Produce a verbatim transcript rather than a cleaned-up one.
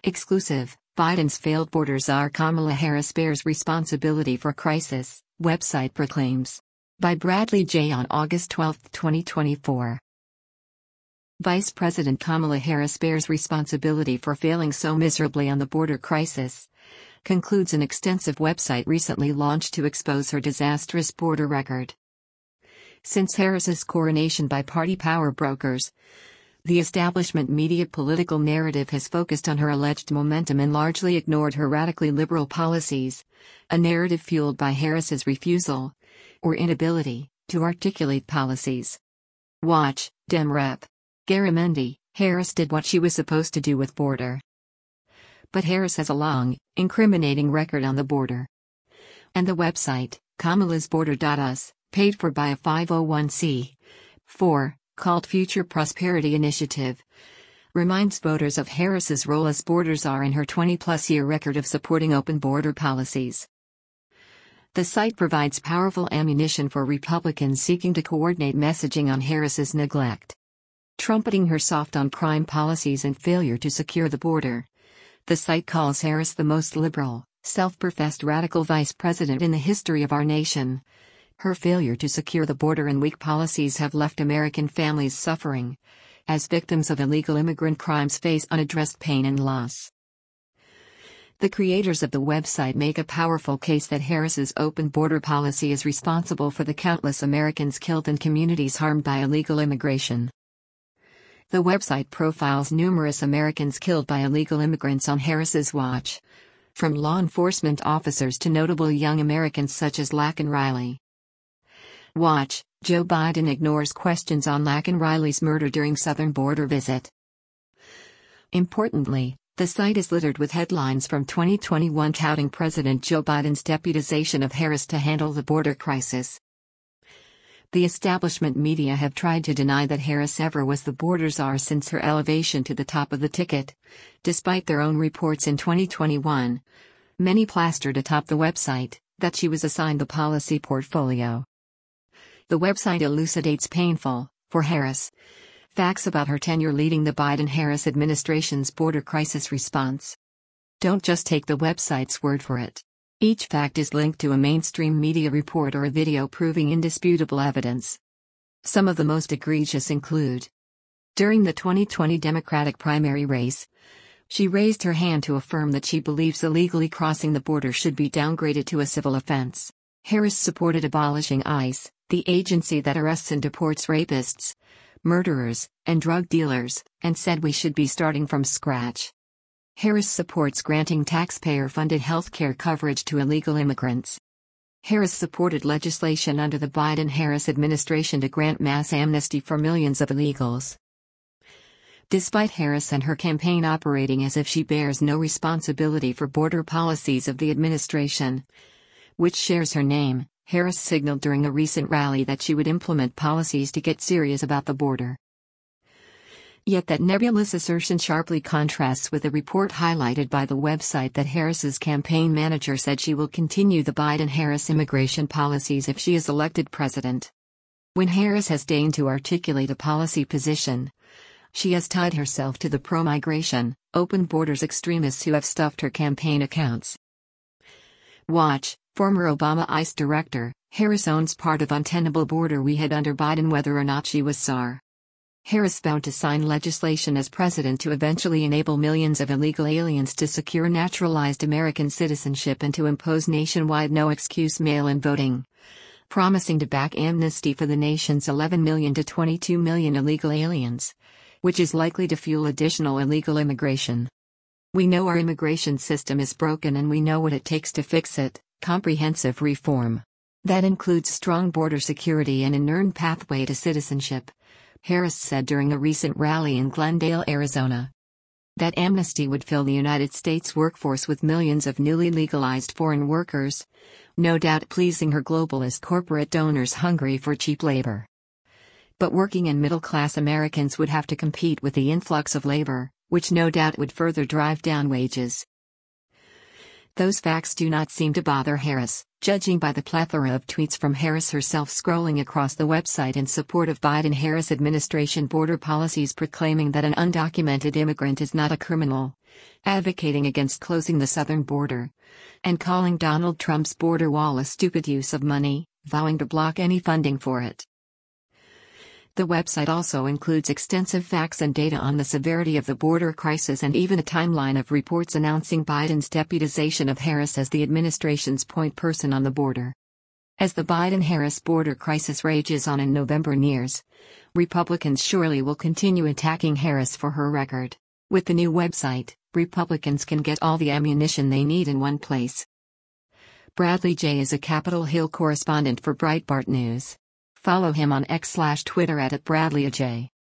Exclusive, Biden's failed border czar Kamala Harris bears responsibility for crisis, website proclaims. By Bradley J. on August twelfth, twenty twenty-four. Vice President Kamala Harris bears responsibility for failing so miserably on the border crisis, concludes an extensive website recently launched to expose her disastrous border record. Since Harris's coronation by party power brokers, the establishment media political narrative has focused on her alleged momentum and largely ignored her radically liberal policies, a narrative fueled by Harris's refusal, or inability, to articulate policies. Watch, Dem Rep. Garamendi, Harris did what she was supposed to do with border. But Harris has a long, incriminating record on the border. And the website, Kamala's Border dot U S, paid for by a five oh one c four, called Future Prosperity Initiative, reminds voters of Harris's role as border czar in her twenty-plus year record of supporting open border policies. The site provides powerful ammunition for Republicans seeking to coordinate messaging on Harris's neglect. Trumpeting her soft-on-crime policies and failure to secure the border, the site calls Harris the most liberal, self-professed radical vice president in the history of our nation. Her failure to secure the border and weak policies have left American families suffering, as victims of illegal immigrant crimes face unaddressed pain and loss. The creators of the website make a powerful case that Harris's open border policy is responsible for the countless Americans killed and communities harmed by illegal immigration. The website profiles numerous Americans killed by illegal immigrants on Harris's watch, from law enforcement officers to notable young Americans such as Laken Riley. Watch, Joe Biden ignores questions on Laken Riley's murder during southern border visit. Importantly, the site is littered with headlines from twenty twenty-one touting President Joe Biden's deputization of Harris to handle the border crisis. The establishment media have tried to deny that Harris ever was the border czar since her elevation to the top of the ticket, despite their own reports in twenty twenty-one. Many plastered atop the website that she was assigned the policy portfolio. The website elucidates painful, for Harris, facts about her tenure leading the Biden-Harris administration's border crisis response. Don't just take the website's word for it. Each fact is linked to a mainstream media report or a video proving indisputable evidence. Some of the most egregious include: during the twenty twenty Democratic primary race, she raised her hand to affirm that she believes illegally crossing the border should be downgraded to a civil offense. Harris supported abolishing ICE, the agency that arrests and deports rapists, murderers, and drug dealers, and said we should be starting from scratch. Harris supports granting taxpayer-funded health care coverage to illegal immigrants. Harris supported legislation under the Biden-Harris administration to grant mass amnesty for millions of illegals. Despite Harris and her campaign operating as if she bears no responsibility for border policies of the administration, which shares her name, Harris signaled during a recent rally that she would implement policies to get serious about the border. Yet that nebulous assertion sharply contrasts with a report highlighted by the website that Harris's campaign manager said she will continue the Biden-Harris immigration policies if she is elected president. When Harris has deigned to articulate a policy position, she has tied herself to the pro-migration, open borders extremists who have stuffed her campaign accounts. Watch, former Obama ICE director, Harris owns part of untenable border we had under Biden whether or not she was czar. Harris vowed to sign legislation as president to eventually enable millions of illegal aliens to secure naturalized American citizenship and to impose nationwide no-excuse mail-in voting, promising to back amnesty for the nation's eleven million to twenty-two million illegal aliens, which is likely to fuel additional illegal immigration. We know our immigration system is broken and we know what it takes to fix it: comprehensive reform. That includes strong border security and an earned pathway to citizenship, Harris said during a recent rally in Glendale, Arizona. That amnesty would fill the United States workforce with millions of newly legalized foreign workers, no doubt pleasing her globalist corporate donors hungry for cheap labor. But working and middle-class Americans would have to compete with the influx of labor, which no doubt would further drive down wages. Those facts do not seem to bother Harris, judging by the plethora of tweets from Harris herself scrolling across the website in support of Biden-Harris administration border policies proclaiming that an undocumented immigrant is not a criminal, advocating against closing the southern border, and calling Donald Trump's border wall a stupid use of money, vowing to block any funding for it. The website also includes extensive facts and data on the severity of the border crisis and even a timeline of reports announcing Biden's deputization of Harris as the administration's point person on the border. As the Biden-Harris border crisis rages on and November nears, Republicans surely will continue attacking Harris for her record. With the new website, Republicans can get all the ammunition they need in one place. Bradley Jay is a Capitol Hill correspondent for Breitbart News. Follow him on X slash Twitter at, at Bradley A J.